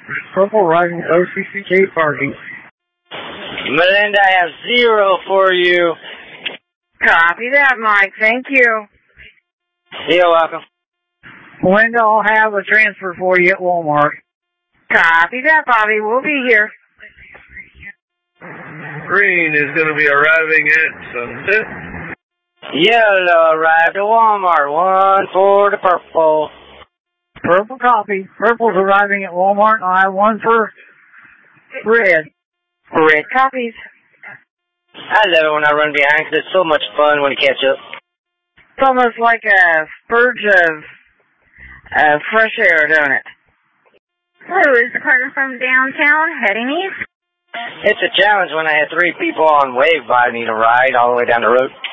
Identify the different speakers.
Speaker 1: Purple arriving at OCCK parking.
Speaker 2: Melinda, I have 0 for you.
Speaker 3: Copy that, Mike. Thank you.
Speaker 2: You're welcome.
Speaker 1: Melinda, I'll have a transfer for you at Walmart.
Speaker 3: Copy that, Bobby. We'll be here.
Speaker 4: Green is going to be arriving at Sunset.
Speaker 2: Yellow arrived at Walmart. 1 for the purple.
Speaker 1: Purple copy. Purple's arriving at Walmart. I have 1 for red.
Speaker 3: Red copies.
Speaker 2: I love it when I run behind because it's so much fun when you catch up.
Speaker 3: It's almost like a spurge of fresh air, don't it?
Speaker 5: Hello, is the Carter from downtown heading east?
Speaker 2: It's a challenge when I had 3 people on wave by need a ride all the way down the road.